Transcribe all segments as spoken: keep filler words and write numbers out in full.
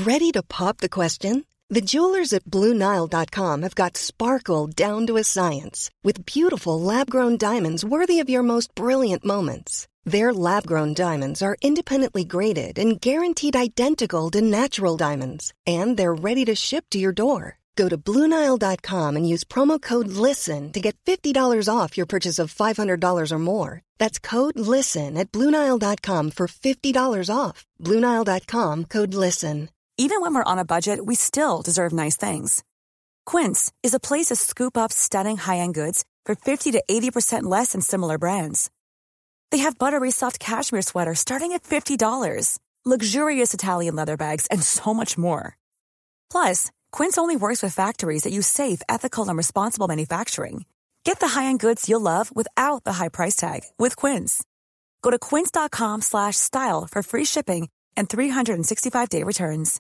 Ready to pop the question? The jewelers at Blue Nile dot com have got sparkle down to a science with beautiful lab-grown diamonds worthy of your most brilliant moments. Their lab-grown diamonds are independently graded and guaranteed identical to natural diamonds, and they're ready to ship to your door. Go to Blue Nile dot com and use promo code LISTEN to get fifty dollars off your purchase of five hundred dollars or more. That's code LISTEN at Blue Nile dot com for fifty dollars off. Blue Nile dot com, code LISTEN. Even when we're on a budget, we still deserve nice things. Quince is a place to scoop up stunning high-end goods for fifty to eighty percent less than similar brands. They have buttery soft cashmere sweaters starting at fifty dollars, luxurious Italian leather bags, and so much more. Plus, Quince only works with factories that use safe, ethical, and responsible manufacturing. Get the high-end goods you'll love without the high price tag with Quince. Go to quince dot com slash style for free shipping and three hundred sixty-five day returns.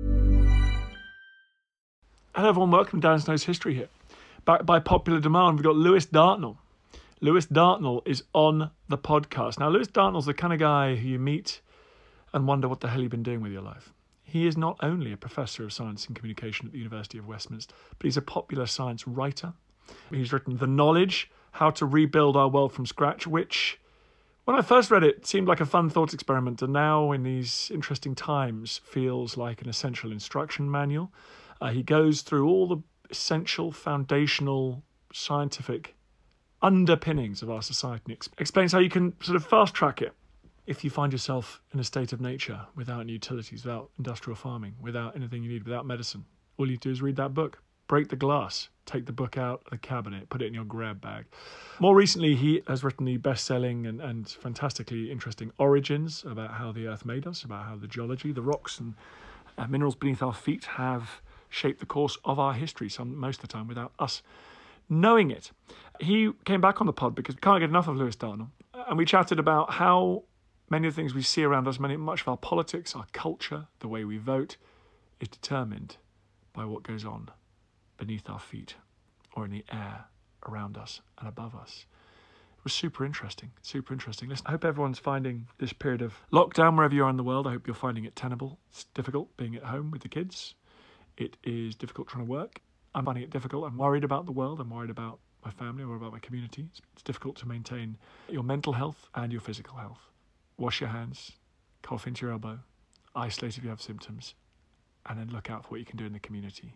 Hello everyone, welcome to Dan Snow's History here. Back by popular demand, we've got Lewis Dartnell. Lewis Dartnell is on the podcast. Now, Lewis Dartnell's the kind of guy who you meet and wonder what the hell you've been doing with your life. He is not only a professor of science and communication at the University of Westminster, but he's a popular science writer. He's written The Knowledge, How to Rebuild Our World from Scratch, which, when I first read it, seemed like a fun thought experiment, and now in these interesting times feels like an essential instruction manual. Uh, he goes through all the essential, foundational, scientific underpinnings of our society and ex- explains how you can sort of fast-track it if you find yourself in a state of nature without any utilities, without industrial farming, without anything you need, without medicine. All you do is read that book, break the glass, take the book out of the cabinet, put it in your grab bag. More recently, he has written the best-selling and, and fantastically interesting Origins, about how the Earth made us, about how the geology, the rocks and uh, minerals beneath our feet have shaped the course of our history, some most of the time without us knowing it. He came back on the pod because we can't get enough of Lewis Dartnell, and we chatted about how many of the things we see around us, many, much of our politics, our culture, the way we vote, is determined by what goes on beneath our feet or in the air around us and above us. It was super interesting, super interesting. Listen, I hope everyone's finding this period of lockdown wherever you are in the world. I hope you're finding it tenable. It's difficult being at home with the kids. It is difficult trying to work. I'm finding it difficult. I'm worried about the world. I'm worried about my family. I'm worried about my community. It's, it's difficult to maintain your mental health and your physical health. Wash your hands, cough into your elbow, isolate if you have symptoms, and then look out for what you can do in the community.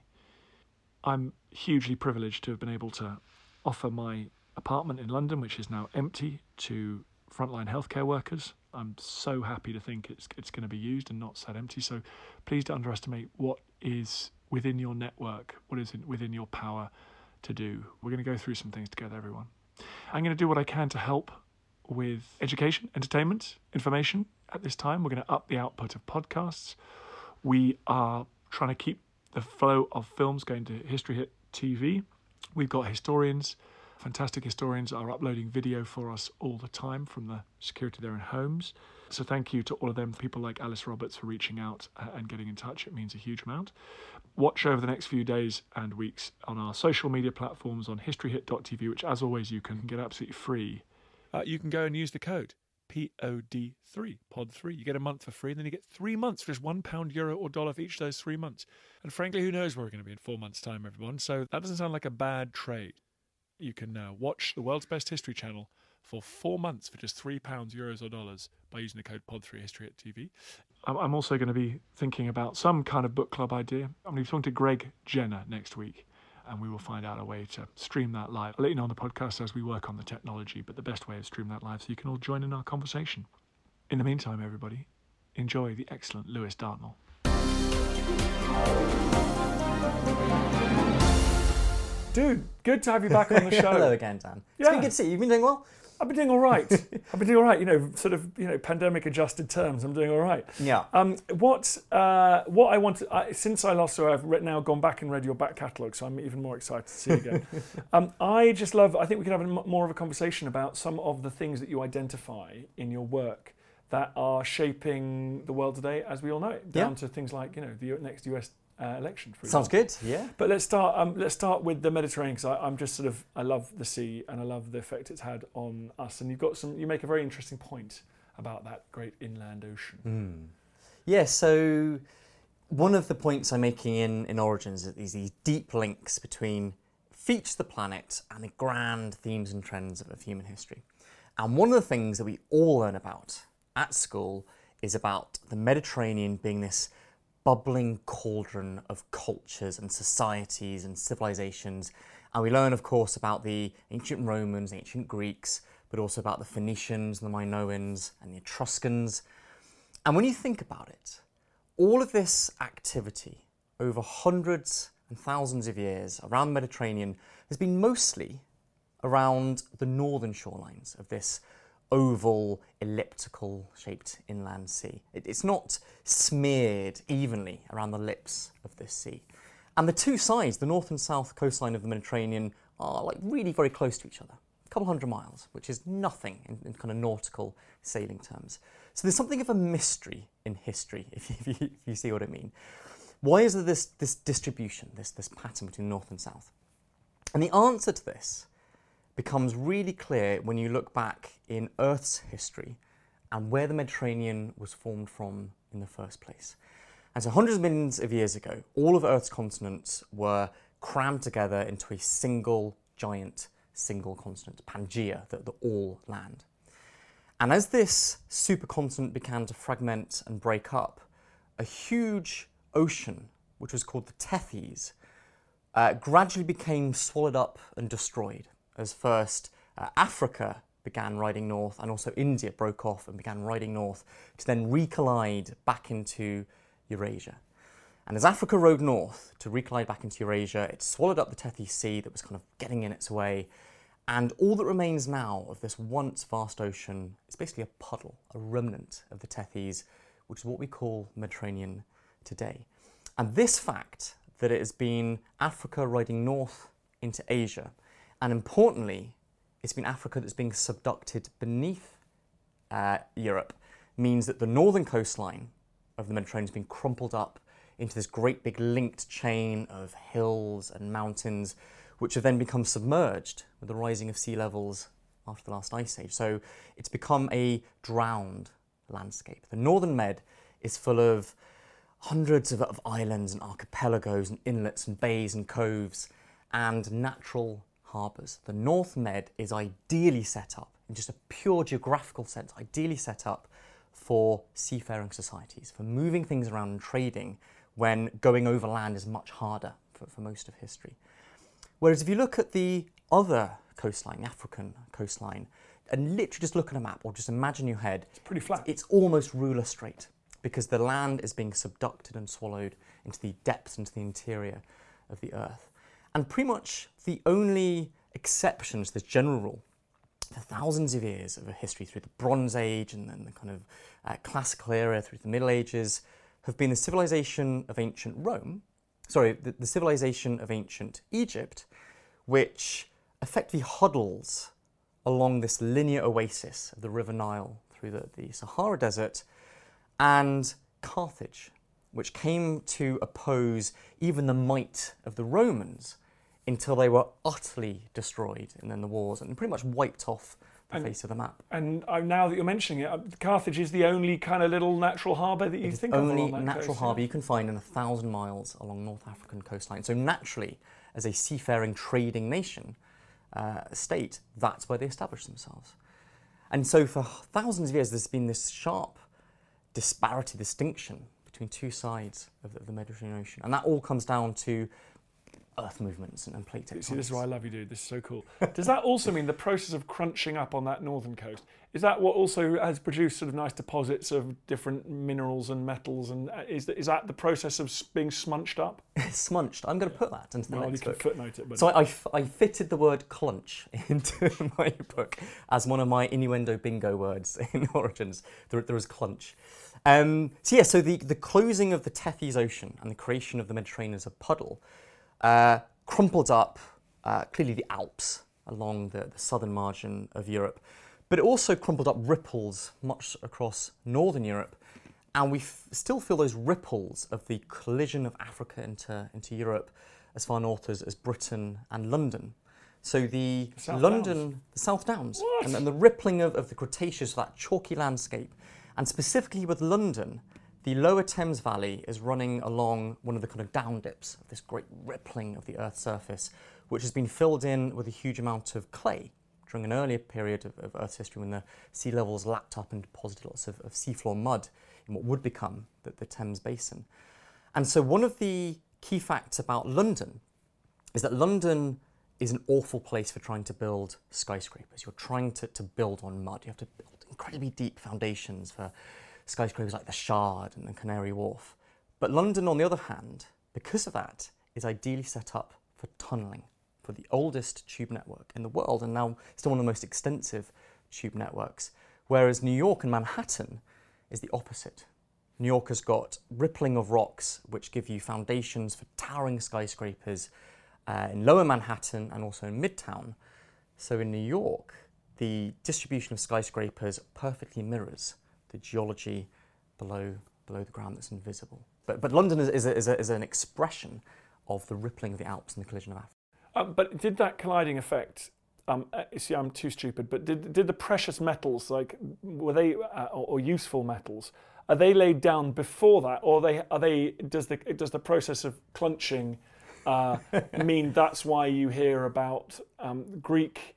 I'm hugely privileged to have been able to offer my apartment in London, which is now empty, to frontline healthcare workers. I'm so happy to think it's it's going to be used and not sat empty. So please don't underestimate what is within your network, what is within your power to do. We're going to go through some things together, everyone. I'm going to do what I can to help with education, entertainment, information at this time. We're going to up the output of podcasts. We are trying to keep the flow of films going to History Hit T V. We've got historians, fantastic historians are uploading video for us all the time from the security of their own homes. So thank you to all of them, people like Alice Roberts for reaching out and getting in touch. It means a huge amount. Watch over the next few days and weeks on our social media platforms on history hit dot t v, which as always you can get absolutely free. Uh, you can go and use the code P O D three, pod three. You get a month for free, and then you get three months for just one pound, euro, or dollar for each of those three months. And frankly, who knows where we're going to be in four months' time, everyone. So that doesn't sound like a bad trade. You can uh, watch the World's Best History channel for four months for just three pounds, euros, or dollars by using the code pod three, history at T V. I'm also going to be thinking about some kind of book club idea. I'm going to be talking to Greg Jenner next week, and we will find out a way to stream that live. I'll let you know on the podcast as we work on the technology, but the best way is stream that live so you can all join in our conversation. In the meantime, everybody, enjoy the excellent Lewis Dartnell. Dude, good to have you back on the show. Hello again, Dan. Yeah. It's been good to see you. You've been doing well? I've been doing all right. I've been doing all right, you know, sort of, you know, pandemic-adjusted terms. I'm doing all right. Yeah. Um, what uh, what I want to, I, since I last saw, I've read, now gone back and read your back catalogue, so I'm even more excited to see you again. um, I just love, I think we could have a, more of a conversation about some of the things that you identify in your work that are shaping the world today, as we all know it, down yeah. to things like, you know, the next U S Uh, election, for Sounds example. good, yeah. But let's start. Um, let's start with the Mediterranean, because I'm just sort of I love the sea and I love the effect it's had on us. And you've got some. You make a very interesting point about that great inland ocean. Mm. Yeah. So one of the points I'm making in, in Origins is these, these deep links between features of the planet and the grand themes and trends of, of human history. And one of the things that we all learn about at school is about the Mediterranean being this bubbling cauldron of cultures and societies and civilizations. And we learn, of course, about the ancient Romans, ancient Greeks, but also about the Phoenicians, the Minoans, and the Etruscans. And when you think about it, all of this activity over hundreds and thousands of years around the Mediterranean has been mostly around the northern shorelines of this oval, elliptical shaped inland sea. It, it's not smeared evenly around the lips of this sea. And the two sides, the north and south coastline of the Mediterranean, are like really very close to each other, a couple hundred miles, which is nothing in, in kind of nautical sailing terms. So there's something of a mystery in history, if you, if you, if you see what I mean. Why is there this, this distribution, this, this pattern between north and south? And the answer to this becomes really clear when you look back in Earth's history and where the Mediterranean was formed from in the first place. And so hundreds of millions of years ago, all of Earth's continents were crammed together into a single giant single continent, Pangaea, the, the all land. And as this supercontinent began to fragment and break up, a huge ocean, which was called the Tethys, uh, gradually became swallowed up and destroyed, as first uh, Africa began riding north, and also India broke off and began riding north to then recollide back into Eurasia. And as Africa rode north to recollide back into Eurasia, it swallowed up the Tethys Sea that was kind of getting in its way. And all that remains now of this once vast ocean is basically a puddle, a remnant of the Tethys, which is what we call Mediterranean today. And this fact, that it has been Africa riding north into Asia, and importantly, it's been Africa that's being subducted beneath uh, Europe, means that the northern coastline of the Mediterranean has been crumpled up into this great big linked chain of hills and mountains, which have then become submerged with the rising of sea levels after the last ice age. So it's become a drowned landscape. The northern Med is full of hundreds of, of islands and archipelagos and inlets and bays and coves and natural harbours. The North Med is ideally set up, in just a pure geographical sense, ideally set up for seafaring societies, for moving things around and trading when going over land is much harder for, for most of history. Whereas if you look at the other coastline, the African coastline, and literally just look at a map or just imagine your head, it's pretty flat. It's almost ruler straight because the land is being subducted and swallowed into the depths, into the interior of the earth. And pretty much the only exceptions to this general rule, for thousands of years of a history through the Bronze Age and then the kind of uh, classical era through the Middle Ages, have been the civilization of ancient Rome, sorry, the, the civilization of ancient Egypt, which effectively huddles along this linear oasis of the River Nile through the, the Sahara Desert, and Carthage, which came to oppose even the might of the Romans until they were utterly destroyed and then the wars and pretty much wiped off the and, face of the map. And uh, now that you're mentioning it, Carthage is the only kind of little natural harbour that you it think is of only along that natural coast, harbour yeah? you can find in a thousand miles along North African coastline. So naturally, as a seafaring trading nation, uh, state, that's where they established themselves. And so for thousands of years, there's been this sharp disparity, distinction between two sides of the, of the Mediterranean Ocean. And that all comes down to earth movements and, and plate tectonics. See, this is why I love you, dude. This is so cool. Does that also mean the process of crunching up on that northern coast, is that what also has produced sort of nice deposits of different minerals and metals? And is that, is that the process of being smunched up? Smunched. I'm going to put that into the Well, you next can book. footnote it. But So I, I, I fitted the word clunch into my book as one of my innuendo bingo words in Origins. There, there is clunch. Um, so yeah, so the, the closing of the Tethys Ocean and the creation of the Mediterranean as a puddle uh, crumpled up uh, clearly the Alps along the, the southern margin of Europe, but it also crumpled up ripples much across northern Europe, and we f- still feel those ripples of the collision of Africa into, into Europe as far north as, as Britain and London. So the South London, Downs. the South Downs, What? and, and the rippling of, of the Cretaceous, that chalky landscape, and specifically with London, the lower Thames Valley is running along one of the kind of down dips of this great rippling of the Earth's surface, which has been filled in with a huge amount of clay during an earlier period of, of Earth's history when the sea levels lapped up and deposited lots of, of seafloor mud in what would become the, the Thames Basin. And so one of the key facts about London is that London is an awful place for trying to build skyscrapers. You're trying to, to build on mud. You have to build incredibly deep foundations for skyscrapers like the Shard and the Canary Wharf. But London, on the other hand, because of that, is ideally set up for tunnelling, for the oldest tube network in the world, and now still one of the most extensive tube networks. Whereas New York and Manhattan is the opposite. New York has got rippling of rocks, which give you foundations for towering skyscrapers uh, in lower Manhattan and also in Midtown. So in New York, the distribution of skyscrapers perfectly mirrors the geology below below the ground that's invisible. But but London is, is, a, is, a, is an expression of the rippling of the Alps and the collision of Africa. Um, but did that colliding effect, um, uh, see, I'm too stupid, but did did the precious metals, like, were they, uh, or, or useful metals, are they laid down before that, or are they, are they, does the, does the process of clunching uh, mean that's why you hear about um, Greek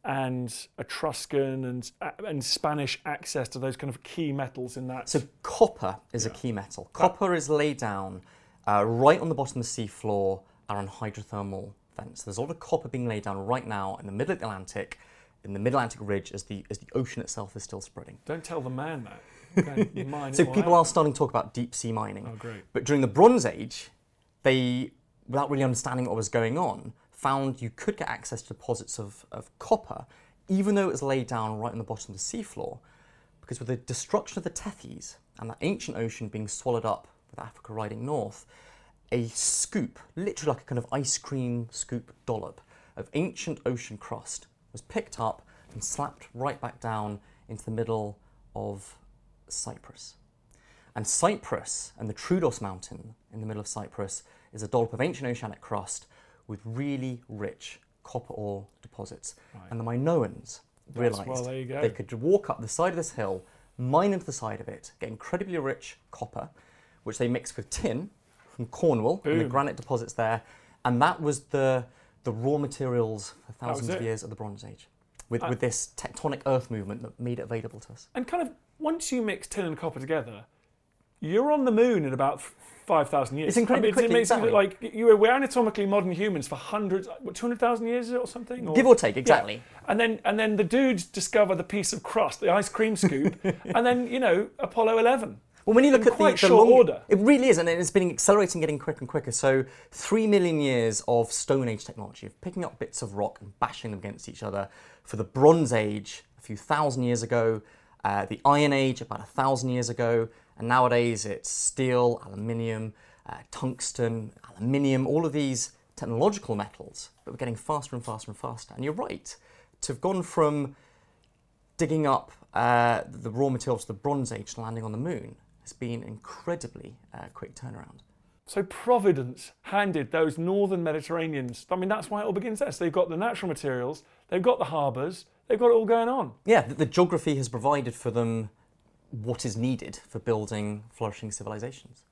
and Etruscan and and Spanish access to those kind of key metals in that? So copper is yeah. a key metal. Copper is laid down uh, right on the bottom of the seafloor around hydrothermal vents. There's a lot of copper being laid down right now in the middle of the Atlantic, in the Mid-Atlantic Ridge, as the as the ocean itself is still spreading. Don't tell the man that. Okay, mine so people are starting to talk about deep sea mining. Oh, great. But during the Bronze Age, they, without really understanding what was going on, found you could get access to deposits of, of copper, even though it was laid down right on the bottom of the seafloor, because with the destruction of the Tethys and the ancient ocean being swallowed up with Africa riding north, a scoop, literally like a kind of ice cream scoop dollop of ancient ocean crust was picked up and slapped right back down into the middle of Cyprus. And Cyprus and the Troodos Mountain in the middle of Cyprus is a dollop of ancient oceanic crust with really rich copper ore deposits. Right. And the Minoans realised well, there you go. they could walk up the side of this hill, mine into the side of it, get incredibly rich copper, which they mixed with tin from Cornwall, Boom. and the granite deposits there. And that was the the raw materials for thousands of years of the Bronze Age, with, uh, with this tectonic earth movement that made it available to us. And kind of, once you mix tin and copper together, you're on the moon in about five thousand years. It's incredibly I mean, quickly, it makes exactly. it like you were, we're anatomically modern humans for hundreds, what, two hundred thousand years is it or something? Or, Give or take, exactly. Yeah. And then and then the dudes discover the piece of crust, the ice cream scoop, and then, you know, Apollo eleven. Well, when you look in at quite the, the short long, order. It really is, and it's been accelerating, getting quicker and quicker. So three million years of Stone Age technology, of picking up bits of rock and bashing them against each other. For the Bronze Age, a few thousand years ago, uh, the Iron Age, about a thousand years ago, and nowadays it's steel, aluminium, uh, tungsten, aluminium, all of these technological metals, but we're getting faster and faster and faster. And you're right, to have gone from digging up uh, the raw materials of the Bronze Age to landing on the moon has been incredibly uh, quick turnaround. So Providence handed those northern Mediterraneans, I mean, that's why it all begins there. So they've got the natural materials, they've got the harbours, they've got it all going on. Yeah, the, the geography has provided for them what is needed for building flourishing civilizations.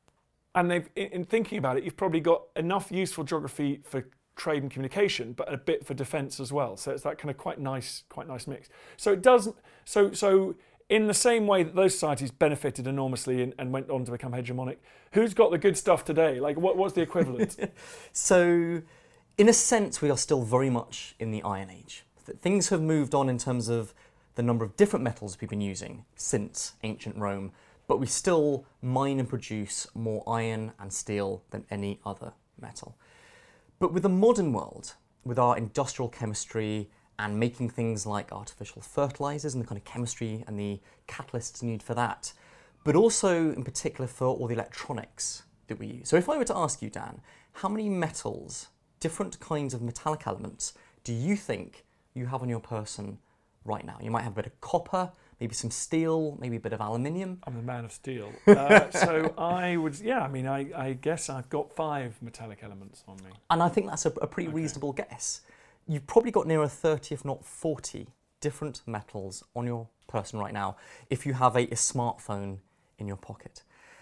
And they've, in, in thinking about it, you've probably got enough useful geography for trade and communication, but a bit for defence as well. So it's that kind of quite nice, quite nice mix. So it doesn't, so, so, in the same way that those societies benefited enormously and, and went on to become hegemonic, who's got the good stuff today? Like, what, what's the equivalent? So, in a sense, we are still very much in the Iron Age. Things have moved on in terms of the number of different metals we've been using since ancient Rome, but we still mine and produce more iron and steel than any other metal. But with the modern world, with our industrial chemistry, and making things like artificial fertilizers and the kind of chemistry and the catalysts needed for that, but also in particular for all the electronics that we use. So if I were to ask you, Dan, how many metals, different kinds of metallic elements, do you think you have on your person right now? You might have a bit of copper, maybe some steel, maybe a bit of aluminium. I'm the man of steel. Uh, so I would, yeah, I mean, I, I guess I've got five metallic elements on me. And I think that's a, a pretty Okay. reasonable guess. You've probably got nearer thirty, if not forty, different metals on your person right now if you have a, a smartphone in your pocket.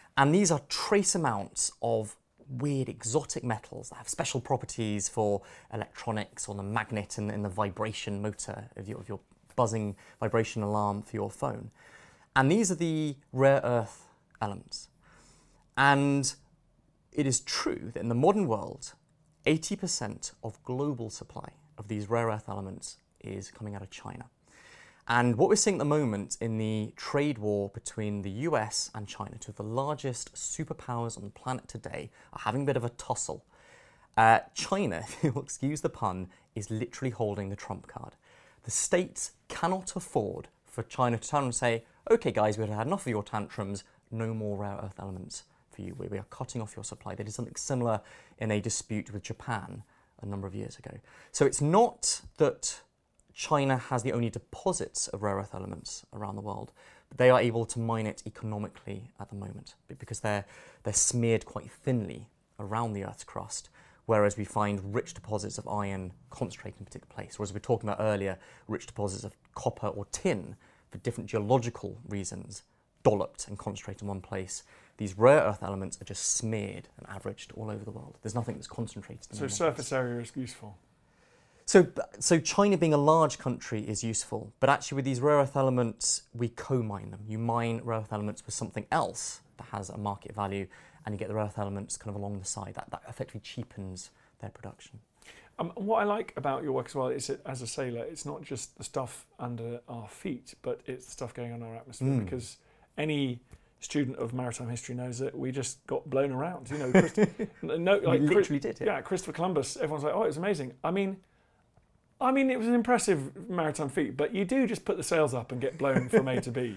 And these are trace amounts of weird exotic metals that have special properties for electronics or the magnet and, and the vibration motor of your, of your buzzing vibration alarm for your phone. And these are the rare earth elements. And it is true that in the modern world, eighty percent of global supply of these rare earth elements is coming out of China. And what we're seeing at the moment in the trade war between the U S and China, two of the largest superpowers on the planet today, are having a bit of a tussle. Uh, China, if you'll excuse the pun, is literally holding the trump card. The states cannot afford for China to turn and say, okay guys, we've had enough of your tantrums, no more rare earth elements for you. We are cutting off your supply. They did something similar in a dispute with Japan a number of years ago. So it's not that China has the only deposits of rare earth elements around the world, but they are able to mine it economically at the moment because they're, they're smeared quite thinly around the Earth's crust, whereas we find rich deposits of iron concentrated in a particular place, or as we were talking about earlier, rich deposits of copper or tin for different geological reasons, dolloped and concentrated in one place. These rare earth elements are just smeared and averaged all over the world. There's nothing that's concentrated. So surface area is useful. So, so China being a large country is useful, but actually with these rare earth elements, we co-mine them. You mine rare earth elements with something else that has a market value, and you get the rare earth elements kind of along the side. That, that effectively cheapens their production. Um, what I like about your work as well is that as a sailor, it's not just the stuff under our feet, but it's the stuff going on in our atmosphere, mm. because any student of maritime history knows that we just got blown around. You know, Christ- no, like, we literally Chris- did. Yeah. yeah, Christopher Columbus, everyone's like, oh, it was amazing. I mean, I mean, it was an impressive maritime feat, but you do just put the sails up and get blown from A to B.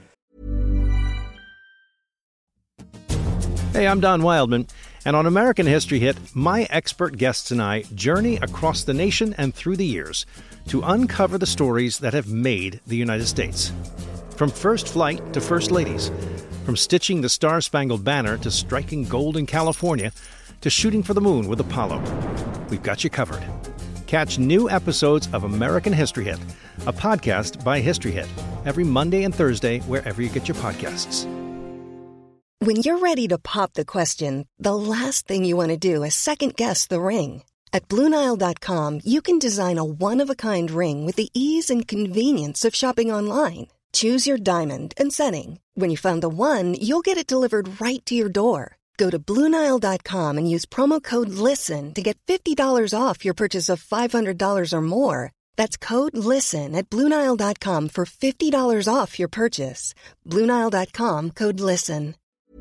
Hey, I'm Don Wildman, and on American History Hit, my expert guests and I journey across the nation and through the years to uncover the stories that have made the United States. From first flight to first ladies, from stitching the Star-Spangled Banner to striking gold in California, to shooting for the moon with Apollo. We've got you covered. Catch new episodes of American History Hit, a podcast by History Hit, every Monday and Thursday wherever you get your podcasts. When you're ready to pop the question, the last thing you want to do is second-guess the ring. At Blue Nile dot com, you can design a one-of-a-kind ring with the ease and convenience of shopping online. Choose your diamond and setting. When you find the one, you'll get it delivered right to your door. Go to Blue Nile dot com and use promo code LISTEN to get fifty dollars off your purchase of five hundred dollars or more. That's code LISTEN at Blue Nile dot com for fifty dollars off your purchase. Blue Nile dot com, code LISTEN.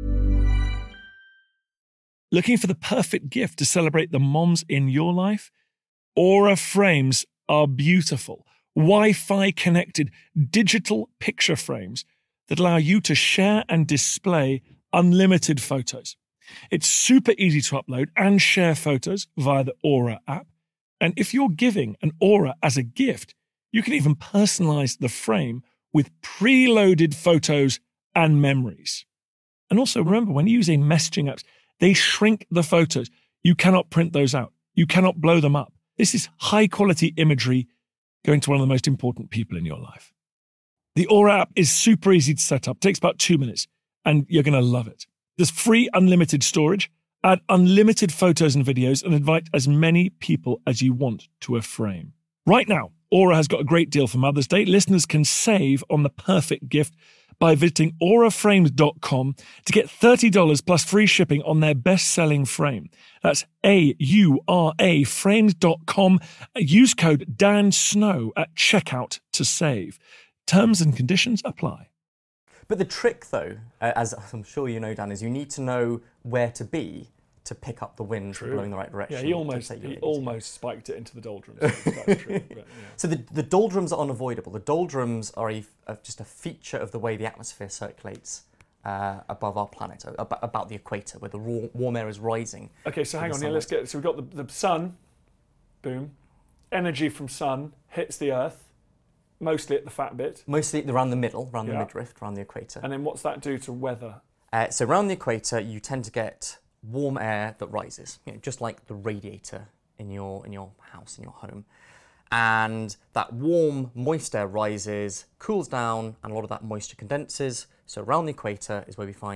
Looking for the perfect gift to celebrate the moms in your life? Aura frames are beautiful, Wi-Fi connected digital picture frames that allow you to share and display unlimited photos. It's super easy to upload and share photos via the Aura app. And if you're giving an Aura as a gift, you can even personalize the frame with preloaded photos and memories. And also remember, when using messaging apps, they shrink the photos. You cannot print those out. You cannot blow them up. This is high quality imagery going to one of the most important people in your life. The Aura app is super easy to set up. It takes about two minutes and you're going to love it. There's free unlimited storage, add unlimited photos and videos, and invite as many people as you want to a frame. Right now, Aura has got a great deal for Mother's Day. Listeners can save on the perfect gift by visiting aura frames dot com to get thirty dollars plus free shipping on their best-selling frame. That's A U R A frames dot com. Use code Dan Snow at checkout to save. Terms and conditions apply. But the trick, though, uh, as I'm sure you know, Dan, is you need to know where to be to pick up the wind blowing the right direction. Yeah, he almost he almost spiked it into the doldrums. That's true, but, yeah. So the, the doldrums are unavoidable. The doldrums are a, a, just a feature of the way the atmosphere circulates uh, above our planet, about, about the equator, where the raw, warm air is rising. Okay, so hang on, yeah, let's get. So we've got the, the sun, boom, energy from sun hits the Earth, mostly at the fat bit. Mostly around the middle, around yeah. the midriff, around the equator. And then what's that do to weather? Uh, so around the equator, you tend to get warm air that rises, you know, just like the radiator in your in your house, in your home. And that warm, moist air rises, cools down, and a lot of that moisture condenses. So around the equator is where we find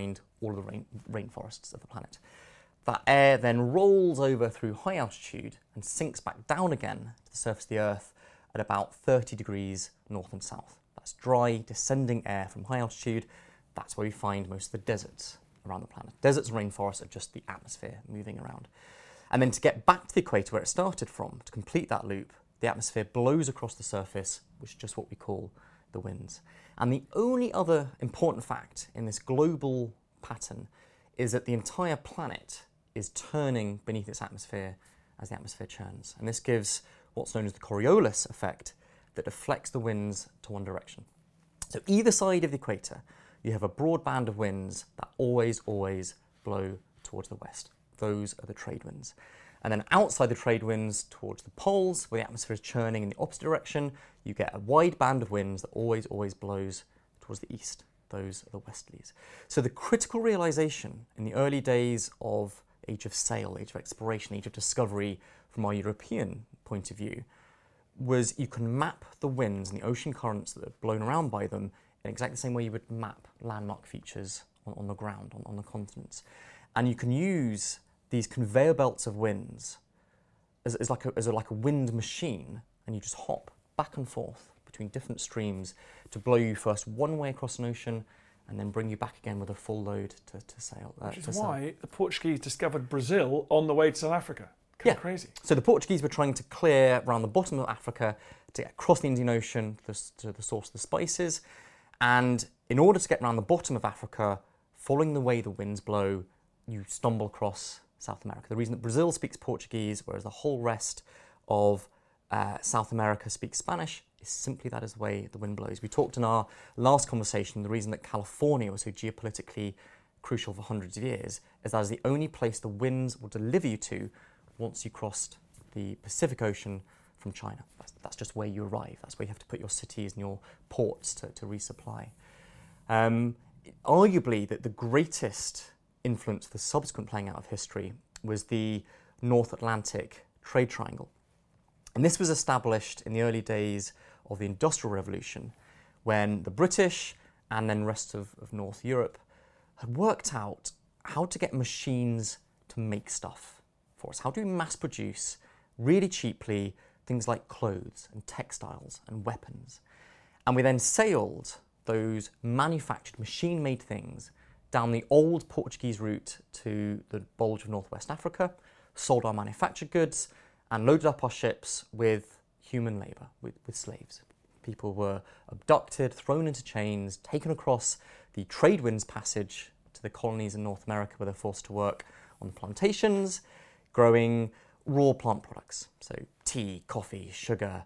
all of the rain, rainforests of the planet. That air then rolls over through high altitude and sinks back down again to the surface of the Earth at about thirty degrees north and south. That's dry, descending air from high altitude. That's where we find most of the deserts around the planet. Deserts and rainforests are just the atmosphere moving around. And then to get back to the equator where it started from, to complete that loop, the atmosphere blows across the surface, which is just what we call the winds. And the only other important fact in this global pattern is that the entire planet is turning beneath its atmosphere as the atmosphere churns. And this gives what's known as the Coriolis effect that deflects the winds to one direction. So either side of the equator, you have a broad band of winds that always, always blow towards the west. Those are the trade winds. And then outside the trade winds towards the poles, where the atmosphere is churning in the opposite direction, you get a wide band of winds that always, always blows towards the east. Those are the westerlies. So the critical realization in the early days of Age of Sail, Age of Exploration, Age of Discovery, from our European point of view, was you can map the winds and the ocean currents that are blown around by them in exactly the same way you would map landmark features on, on the ground, on, on the continents. And you can use these conveyor belts of winds as, as, like a, as a, like a wind machine, and you just hop back and forth between different streams to blow you first one way across an ocean and then bring you back again with a full load to, to sail. Uh, Which is to why sail. the Portuguese discovered Brazil on the way to South Africa. Kind Yeah. of crazy. So the Portuguese were trying to clear around the bottom of Africa to get across the Indian Ocean to the, to the source of the spices. And in order to get around the bottom of Africa, following the way the winds blow, you stumble across South America. The reason that Brazil speaks Portuguese, whereas the whole rest of uh, South America speaks Spanish, is simply that is the way the wind blows. We talked in our last conversation, the reason that California was so geopolitically crucial for hundreds of years is that is the only place the winds will deliver you to once you crossed the Pacific Ocean from China. That's, that's just where you arrive. That's where you have to put your cities and your ports to, to resupply. Um, arguably, that the greatest influence, the subsequent playing out of history, was the North Atlantic trade triangle. And this was established in the early days of the Industrial Revolution, when the British and then rest of, of North Europe had worked out how to get machines to make stuff for us. How do we mass produce really cheaply things like clothes and textiles and weapons? And we then sailed those manufactured, machine-made things down the old Portuguese route to the bulge of northwest Africa, sold our manufactured goods, and loaded up our ships with human labour, with, with slaves. People were abducted, thrown into chains, taken across the trade winds passage to the colonies in North America where they're forced to work on the plantations, growing raw plant products, so tea, coffee, sugar,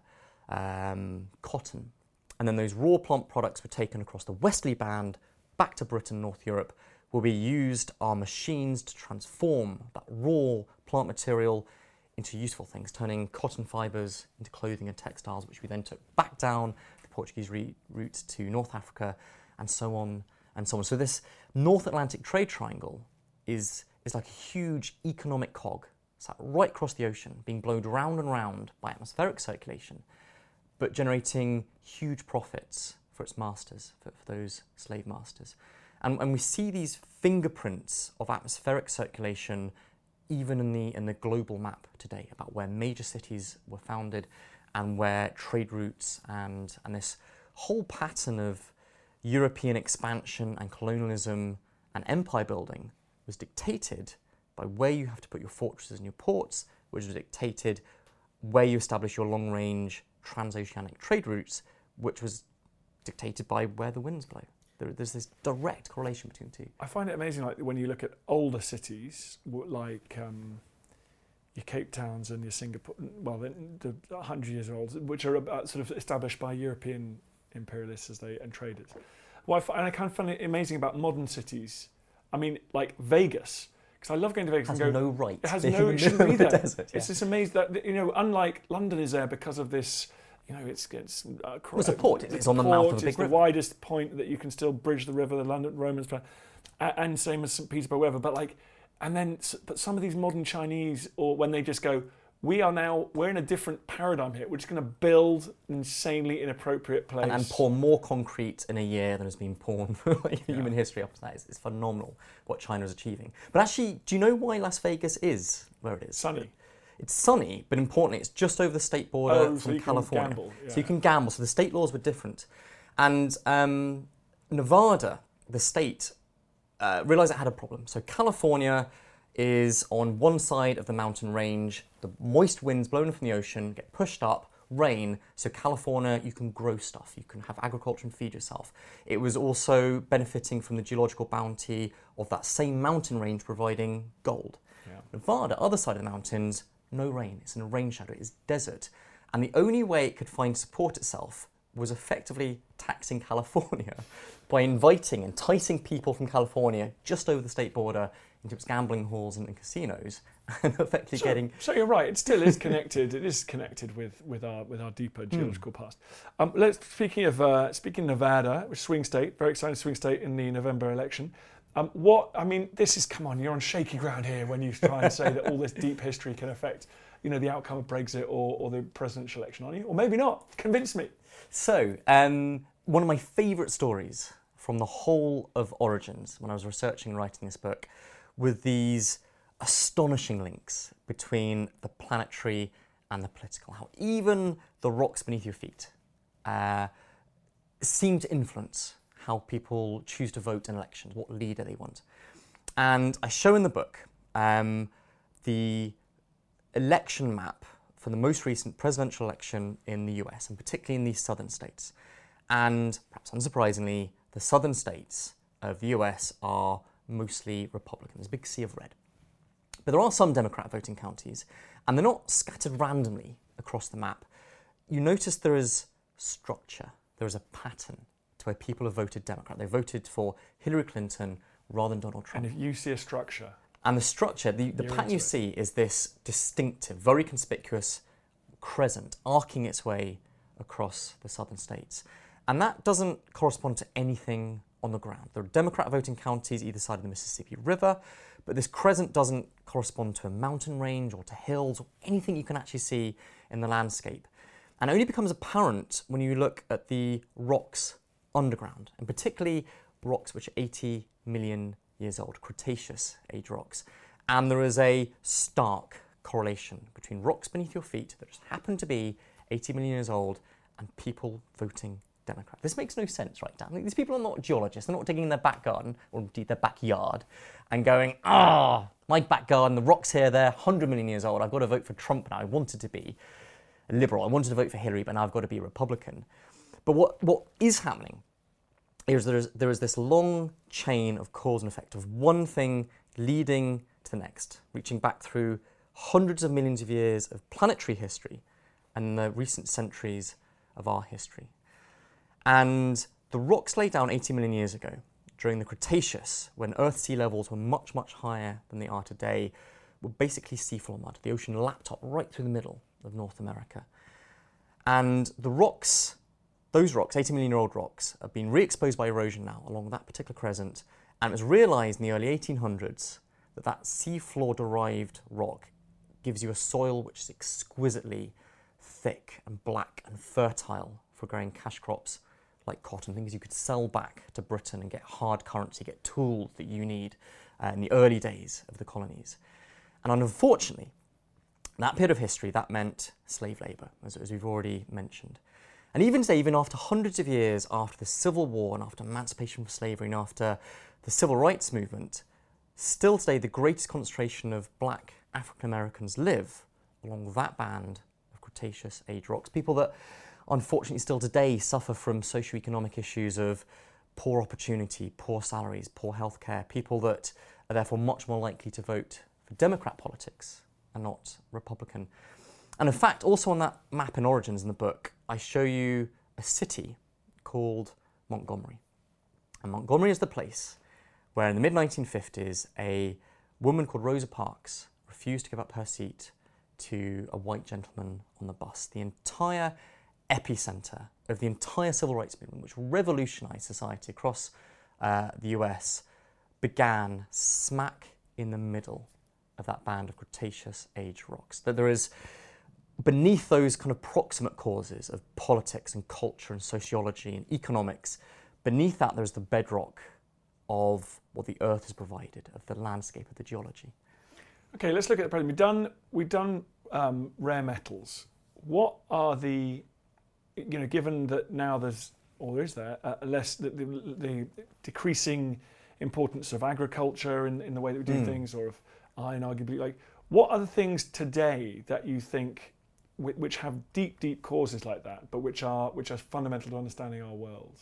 um, cotton. And then those raw plant products were taken across the westerly band back to Britain, North Europe, where we used our machines to transform that raw plant material into useful things, turning cotton fibres into clothing and textiles, which we then took back down the Portuguese re- route to North Africa, and so on and so on. So this North Atlantic trade triangle is, is like a huge economic cog, sat right across the ocean, being blown round and round by atmospheric circulation, but generating huge profits for its masters, for, for those slave masters. And, and we see these fingerprints of atmospheric circulation even in the in the global map today, about where major cities were founded and where trade routes and, and this whole pattern of European expansion and colonialism and empire building was dictated by where you have to put your fortresses and your ports, which was dictated where you establish your long-range transoceanic trade routes, which was dictated by where the winds blow. There, there's this direct correlation between the two. I find it amazing, like when you look at older cities, like um, your Cape Towns and your Singapore, well, the, the one hundred years old, which are about sort of established by European imperialists as they and traders. Well, I find, and I kind of find it amazing about modern cities. I mean, like Vegas, because I love going to Vegas. It has and go, no right. It has being no. in It the shouldn't middle be of the there. desert, yeah. It's just amazing that, you know, unlike London is there because of this. You know, it's it's, uh, Well, it's a port. It's, it's on the port, mouth of a big it's river. the widest point that you can still bridge the river. The London Romans, and same as Saint Petersburg, whatever. But like, and then, but some of these modern Chinese, or when they just go, we are now, we're in a different paradigm here. We're just going to build an insanely inappropriate place. And, and pour more concrete in a year than has been poured for like, yeah. human history up to that. It's, it's phenomenal what China is achieving. But actually, do you know why Las Vegas is where it is? Sunny. It's sunny, but importantly, it's just over the state border oh, from so you California. Can gamble. Yeah. So you can gamble. So the state laws were different. And um, Nevada, the state, uh, realized it had a problem. So California is on one side of the mountain range. The moist winds blowing from the ocean get pushed up, rain. So California, you can grow stuff. You can have agriculture and feed yourself. It was also benefiting from the geological bounty of that same mountain range providing gold. Yeah. Nevada, other side of the mountains, no rain. It's in a rain shadow. It's desert. And the only way it could find to support itself was effectively taxing California by inviting, enticing people from California just over the state border into its gambling halls and, and casinos, and effectively so, getting... So you're right, it still is connected. It is connected with, with our with our deeper geological mm. past. Um, let's speaking of uh, speaking of Nevada, which is swing state, very exciting swing state in the November election. Um, what I mean, this is come on, you're on shaky ground here when you try and say that all this deep history can affect, you know, the outcome of Brexit or, or the presidential election, aren't you? Or maybe not. Convince me. So, um, one of my favourite stories from the whole of Origins, when I was researching and writing this book, with these astonishing links between the planetary and the political, how even the rocks beneath your feet uh, seem to influence how people choose to vote in elections, what leader they want. And I show in the book um, the election map for the most recent presidential election in the U S, and particularly in these southern states. And perhaps unsurprisingly, the southern states of the U S are mostly Republican. There's a big sea of red. But there are some Democrat voting counties, and they're not scattered randomly across the map. You notice there is structure, there is a pattern to where people have voted Democrat. They voted for Hillary Clinton rather than Donald Trump. And if you see a structure. And the structure, the, the pattern you it. see is this distinctive, very conspicuous crescent arcing its way across the southern states. And that doesn't correspond to anything on the ground. There are Democrat voting counties either side of the Mississippi River, but this crescent doesn't correspond to a mountain range or to hills or anything you can actually see in the landscape. And it only becomes apparent when you look at the rocks underground, and particularly rocks which are eighty million years old, Cretaceous age rocks. And there is a stark correlation between rocks beneath your feet that just happen to be eighty million years old and people voting Democrat. This makes no sense, right, Dan? These people are not geologists. They're not digging in their back garden, or indeed their backyard, and going, ah, oh, my back garden, the rocks here, they're one hundred million years old. I've got to vote for Trump now. I wanted to be a liberal. I wanted to vote for Hillary, but now I've got to be a Republican. But what, what is happening is there is, there is this long chain of cause and effect of one thing leading to the next, reaching back through hundreds of millions of years of planetary history and the recent centuries of our history. And the rocks laid down eighty million years ago, during the Cretaceous, when Earth's sea levels were much, much higher than they are today, were basically seafloor mud. The ocean lapped up right through the middle of North America. And the rocks, those rocks, eighty million year old rocks, have been re-exposed by erosion now along that particular crescent, and it was realised in the early eighteen hundreds that that seafloor-derived rock gives you a soil which is exquisitely thick and black and fertile for growing cash crops like cotton, things you could sell back to Britain and get hard currency, get tools that you need uh, in the early days of the colonies. And unfortunately, in that period of history, that meant slave labour, as, as we've already mentioned. And even today, even after hundreds of years after the Civil War and after emancipation from slavery and after the Civil Rights Movement, still today the greatest concentration of black African Americans live along that band of Cretaceous age rocks. People that unfortunately still today suffer from socioeconomic issues of poor opportunity, poor salaries, poor healthcare, people that are therefore much more likely to vote for Democrat politics and not Republican. And in fact, also on that map in Origins in the book, I show you a city called Montgomery. And Montgomery is the place where in the mid nineteen fifties, a woman called Rosa Parks refused to give up her seat to a white gentleman on the bus. The entire epicenter of the entire civil rights movement, which revolutionized society across uh, the U S, began smack in the middle of that band of Cretaceous age rocks. That there is, beneath those kind of proximate causes of politics and culture and sociology and economics, beneath that there's the bedrock of what the Earth has provided, of the landscape, of the geology. Okay, let's look at the present. We've done, we've done um, rare metals. What are the, you know, given that now there's, or there is there, uh, less, the, the, the decreasing importance of agriculture in, in the way that we do mm. things, or of iron, arguably, like, what are the things today that you think w- which have deep, deep causes like that, but which are which are fundamental to understanding our world?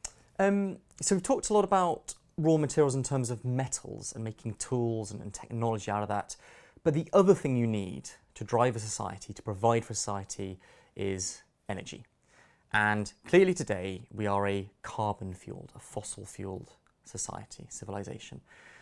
Um, so we've talked a lot about raw materials in terms of metals and making tools and, and technology out of that. But the other thing you need to drive a society, to provide for society, is energy. And clearly today we are a carbon-fueled, a fossil-fueled society, civilization.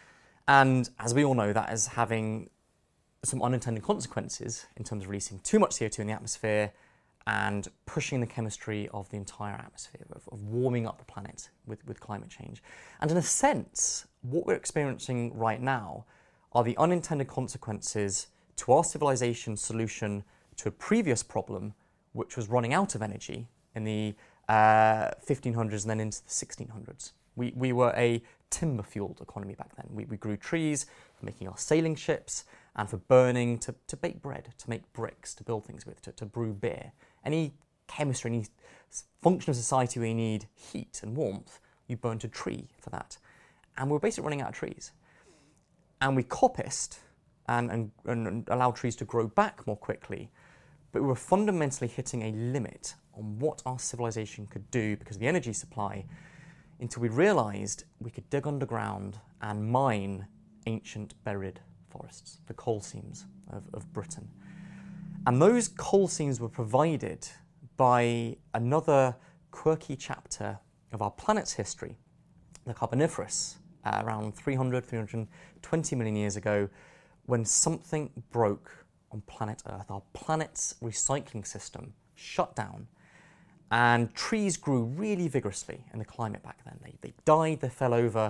And as we all know, that is having some unintended consequences in terms of releasing too much C O two in the atmosphere and pushing the chemistry of the entire atmosphere, of, of warming up the planet with, with climate change. And in a sense, what we're experiencing right now are the unintended consequences to our civilization's solution to a previous problem, which was running out of energy in the uh, fifteen hundreds and then into the sixteen hundreds. We, we were a timber-fueled economy back then. We, we grew trees for making our sailing ships and for burning to, to bake bread, to make bricks, to build things with, to, to brew beer. Any chemistry, any function of society where you need heat and warmth, you burnt a tree for that. And we were basically running out of trees. And we coppiced and, and, and allowed trees to grow back more quickly, but we were fundamentally hitting a limit on what our civilization could do because of the energy supply, until we realised we could dig underground and mine ancient buried forests, the coal seams of, of Britain. And those coal seams were provided by another quirky chapter of our planet's history, the Carboniferous, uh, around three hundred, three hundred twenty million years ago, when something broke on planet Earth. Our planet's recycling system shut down, and trees grew really vigorously in the climate back then. They, they died, they fell over,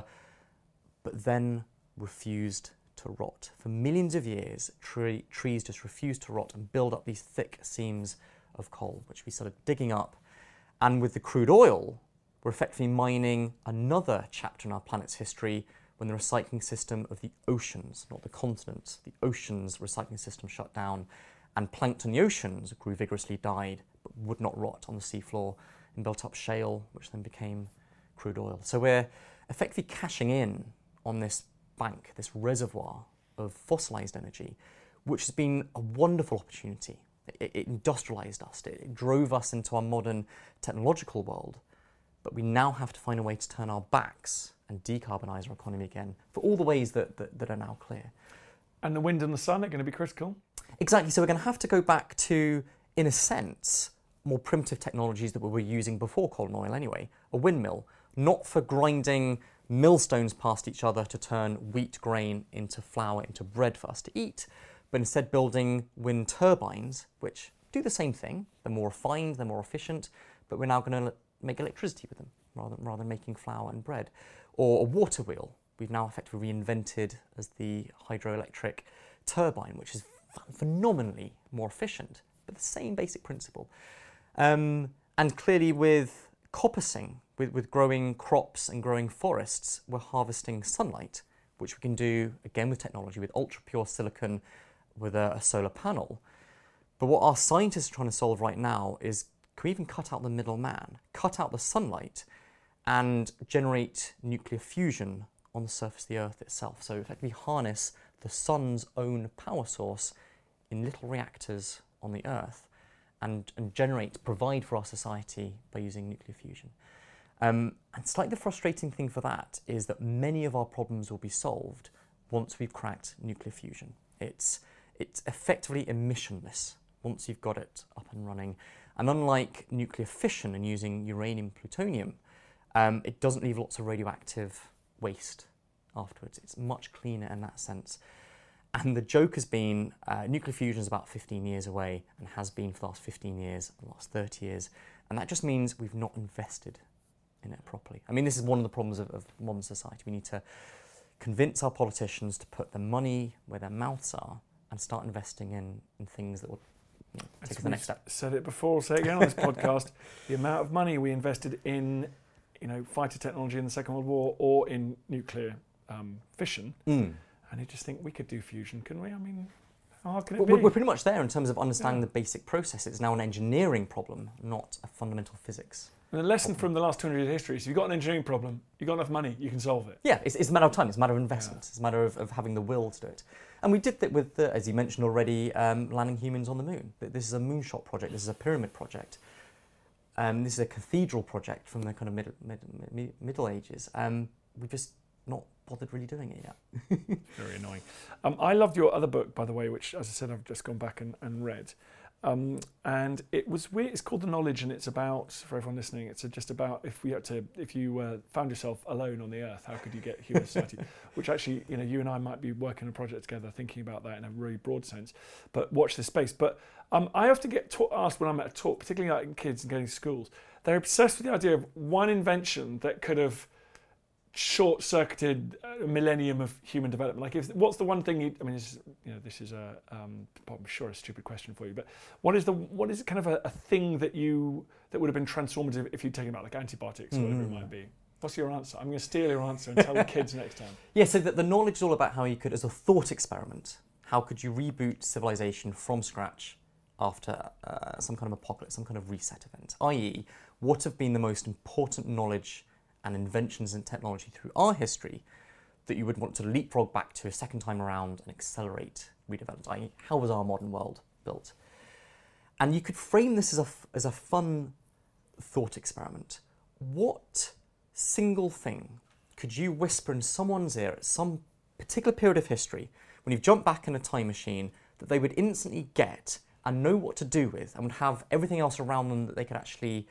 but then refused to rot. For millions of years, tree, trees just refused to rot and build up these thick seams of coal, which we started digging up. And with the crude oil, we're effectively mining another chapter in our planet's history when the recycling system of the oceans, not the continents, the oceans recycling system shut down, and plankton in the oceans grew vigorously, died, but would not rot on the seafloor, and built up shale, which then became crude oil. So we're effectively cashing in on this bank, this reservoir of fossilized energy, which has been a wonderful opportunity. It, it industrialized us, it, it drove us into our modern technological world, but we now have to find a way to turn our backs and decarbonize our economy again for all the ways that, that, that are now clear. And the wind and the sun are going to be critical? Exactly, so we're going to have to go back to, in a sense, more primitive technologies that we were using before coal and oil anyway. A windmill, not for grinding millstones past each other to turn wheat grain into flour, into bread for us to eat, but instead building wind turbines, which do the same thing. They're more refined, they're more efficient, but we're now going to make electricity with them rather, rather than making flour and bread. Or a water wheel, we've now effectively reinvented as the hydroelectric turbine, which is phenomenally more efficient, but the same basic principle. Um, and clearly with coppicing, with, with growing crops and growing forests, we're harvesting sunlight, which we can do, again with technology, with ultra-pure silicon, with a, a solar panel. But what our scientists are trying to solve right now is, can we even cut out the middleman, cut out the sunlight, and generate nuclear fusion on the surface of the Earth itself? So effectively harness the sun's own power source in little reactors on the Earth and, and generate, provide for our society by using nuclear fusion. Um, and slightly the frustrating thing for that is that many of our problems will be solved once we've cracked nuclear fusion. It's, it's effectively emissionless once you've got it up and running. And unlike nuclear fission and using uranium, plutonium, um, it doesn't leave lots of radioactive waste afterwards. It's much cleaner in that sense. And the joke has been, uh, nuclear fusion is about fifteen years away and has been for the last fifteen years, the last thirty years. And that just means we've not invested in it properly. I mean, this is one of the problems of, of modern society. We need to convince our politicians to put their money where their mouths are and start investing in, in things that will you know, take us to the next step. Said it before, I'll say it again on this podcast. The amount of money we invested in, you know, fighter technology in the Second World War or in nuclear um, fission, Mm. and you just think we could do fusion, couldn't we? I mean, how hard can it Well, be? we're, we're pretty much there in terms of understanding Yeah. the basic process. It's now an engineering problem, not a fundamental physics. And the lesson from the last two hundred years of history is if you've got an engineering problem, you've got enough money, you can solve it. Yeah, it's, it's a matter of time. It's a matter of investment. Yeah. It's a matter of, of having the will to do it. And we did that with, the, as you mentioned already, um, landing humans on the moon. This is a moonshot project. This is a pyramid project. Um, this is a cathedral project from the kind of mid, mid, mid, Middle Ages. Um, we've just not bothered really doing it yet. Very annoying. Um, I loved your other book, by the way, which, as I said, I've just gone back and, and read. Um, and it was weird. It's called The Knowledge, and it's about, for everyone listening, it's just about if we had to, if you uh, found yourself alone on the earth, how could you get human society? Which actually, you know, you and I might be working on a project together, thinking about that in a really broad sense. But watch this space. But um, I often get ta- asked when I'm at a talk, particularly like in kids and going to schools, they're obsessed with the idea of one invention that could have short-circuited a millennium of human development. Like, if what's the one thing you? I mean, this is, you know, this is a, um, I'm sure a stupid question for you, but what is the what is kind of a, a thing that you that would have been transformative if you'd taken about like antibiotics or whatever Mm. it might be? What's your answer? I'm going to steal your answer and tell the kids next time. Yeah, so the, the knowledge is all about how you could, as a thought experiment, how could you reboot civilization from scratch after uh, some kind of apocalypse, some kind of reset event, that is, what have been the most important knowledge and inventions and technology through our history that you would want to leapfrog back to a second time around and accelerate redevelopment, that is, how was our modern world built? And you could frame this as a, as a fun thought experiment. What single thing could you whisper in someone's ear at some particular period of history, when you've jumped back in a time machine, that they would instantly get and know what to do with, and would have everything else around them that they could actually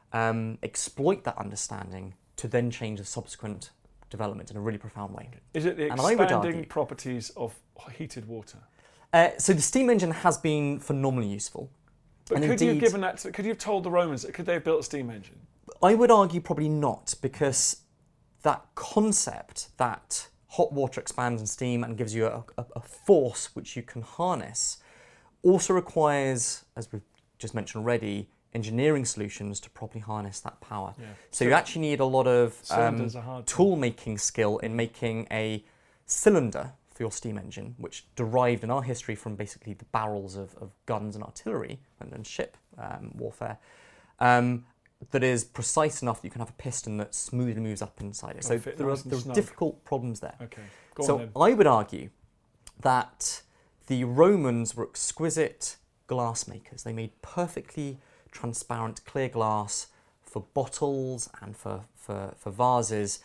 um, exploit that understanding to then change the subsequent development in a really profound way? Is it the And I would expanding argue- properties of heated water? Uh, so the steam engine has been phenomenally useful. But And could you have indeed- given that? To, could you have told the Romans that could they have built a steam engine? I would argue probably not, because that concept that hot water expands in steam and gives you a, a, a force which you can harness also requires, as we've just mentioned already, engineering solutions to properly harness that power. Yeah. So, you actually need a lot of um, Cylinders are hard to- tool making skill in making a cylinder for your steam engine, which derived in our history from basically the barrels of, of guns and artillery and, and ship um, warfare, um, that is precise enough that you can have a piston that smoothly moves up inside it. Gotta So fit there are, nice and there are snug. difficult problems there. Okay, go on So then. I would argue that the Romans were exquisite glass makers. They made perfectly transparent, clear glass for bottles and for, for, for vases.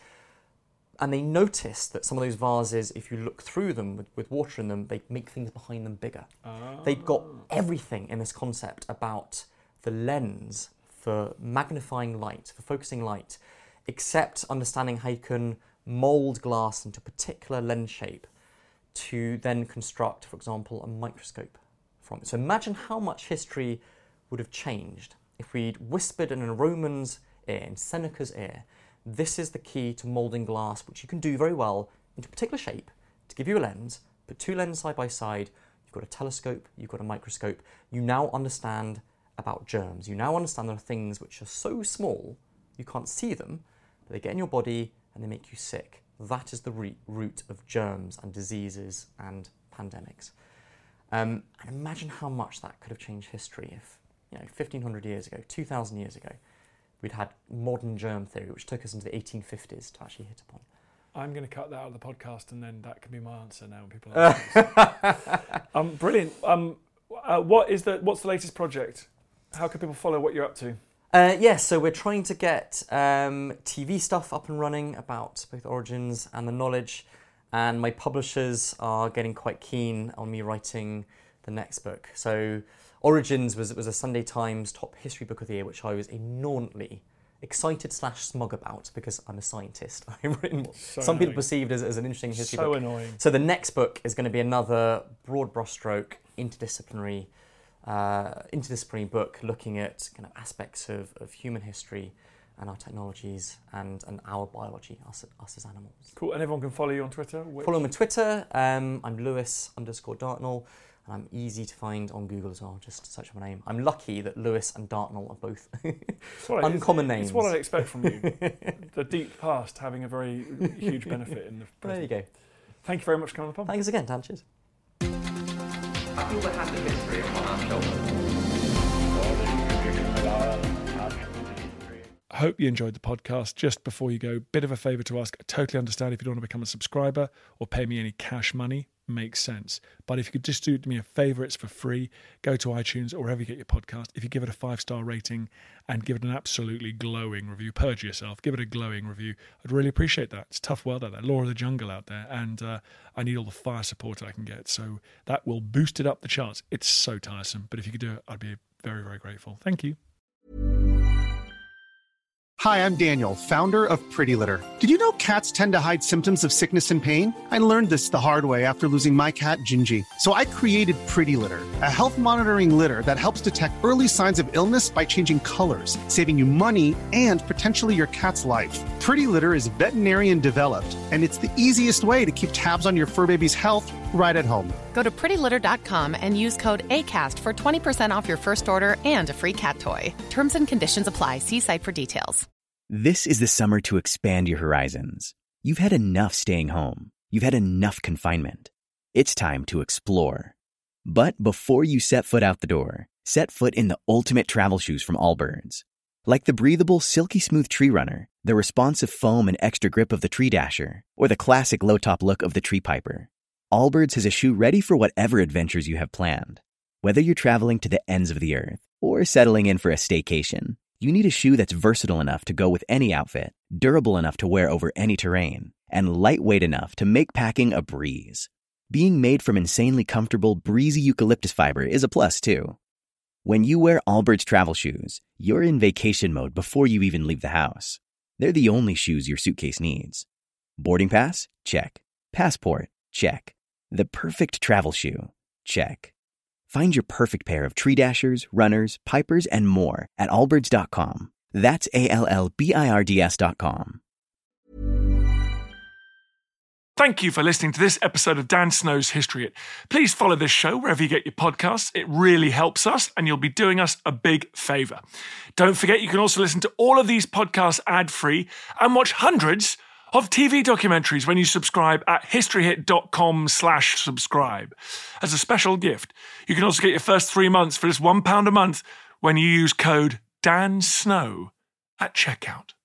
And they noticed that some of those vases, if you look through them with, with water in them, they make things behind them bigger. Ah. They'd got everything in this concept about the lens for magnifying light, for focusing light, except understanding how you can mould glass into a particular lens shape to then construct, for example, a microscope from it. So imagine how much history would have changed if we'd whispered in a Roman's ear, in Seneca's ear, this is the key to moulding glass, which you can do very well into a particular shape to give you a lens, put two lenses side by side, you've got a telescope, you've got a microscope, you now understand about germs. You now understand there are things which are so small you can't see them, but they get in your body and they make you sick. That is the re- root of germs and diseases and pandemics. Um, and imagine how much that could have changed history if, you know, fifteen hundred years ago, two thousand years ago, we'd had modern germ theory, which took us into the eighteen fifties to actually hit upon. I'm going to cut that out of the podcast, and then that can be my answer now. When people are um, brilliant. Um, uh, what is the what's the latest project? How can people follow what you're up to? Uh, yes, yeah, so we're trying to get um, T V stuff up and running about both Origins and the Knowledge, and my publishers are getting quite keen on me writing the next book. So Origins was was a Sunday Times top history book of the year, which I was inordinately excited slash smug about because I'm a scientist. I've written what So some people annoying. perceived as, as an interesting history So book. annoying. So the next book is going to be another broad brushstroke, interdisciplinary, uh, interdisciplinary book looking at kind of aspects of, of human history and our technologies and, and our biology, us, us as animals. Cool. And everyone can follow you on Twitter? Which... Follow me on Twitter. Um, I'm Lewis underscore Dartnell. And I'm easy to find on Google as well, just search my name. I'm lucky that Lewis and Dartnell are both uncommon it's, names. It's what I'd expect from you. The deep past having a very huge benefit in the present. There you go. Thank you very much for coming on the podcast. Thanks again, Dan. Cheers. I feel the hand of history upon our shoulders. I hope you enjoyed the podcast. Just before you go, bit of a favour to ask. I totally understand if you don't want to become a subscriber or pay me any cash money. Makes sense. But if you could just do me a favour, it's for free. Go to iTunes or wherever you get your podcast. If you give it a five-star rating and give it an absolutely glowing review, purge yourself, give it a glowing review. I'd really appreciate that. It's tough world out there, law of the jungle out there, and uh, I need all the fire support I can get. So that will boost it up the charts. It's so tiresome. But if you could do it, I'd be very, very grateful. Thank you. Hi, I'm Daniel, founder of Pretty Litter. Did you know cats tend to hide symptoms of sickness and pain? I learned this the hard way after losing my cat, Gingy. So I created Pretty Litter, a health monitoring litter that helps detect early signs of illness by changing colors, saving you money and potentially your cat's life. Pretty Litter is veterinarian developed, and it's the easiest way to keep tabs on your fur baby's health right at home. Go to pretty litter dot com and use code ACAST for twenty percent off your first order and a free cat toy. Terms and conditions apply. See site for details. This is the summer to expand your horizons. You've had enough staying home. You've had enough confinement. It's time to explore. But before you set foot out the door, set foot in the ultimate travel shoes from Allbirds. Like the breathable, silky smooth Tree Runner, the responsive foam and extra grip of the Tree Dasher, or the classic low-top look of the Tree Piper. Allbirds has a shoe ready for whatever adventures you have planned. Whether you're traveling to the ends of the earth or settling in for a staycation, you need a shoe that's versatile enough to go with any outfit, durable enough to wear over any terrain, and lightweight enough to make packing a breeze. Being made from insanely comfortable, breezy eucalyptus fiber is a plus, too. When you wear Allbirds travel shoes, you're in vacation mode before you even leave the house. They're the only shoes your suitcase needs. Boarding pass? Check. Passport? Check. The perfect travel shoe? Check. Find your perfect pair of Tree Dashers, Runners, Pipers, and more at allbirds dot com. That's A L L B I R D S dot com. Thank you for listening to this episode of Dan Snow's History Hit. Please follow this show wherever you get your podcasts. It really helps us, and you'll be doing us a big favour. Don't forget, you can also listen to all of these podcasts ad-free and watch hundreds of T V documentaries when you subscribe at historyhit.com slash subscribe. As a special gift, you can also get your first three months for just one pound a month when you use code DANSNOW at checkout.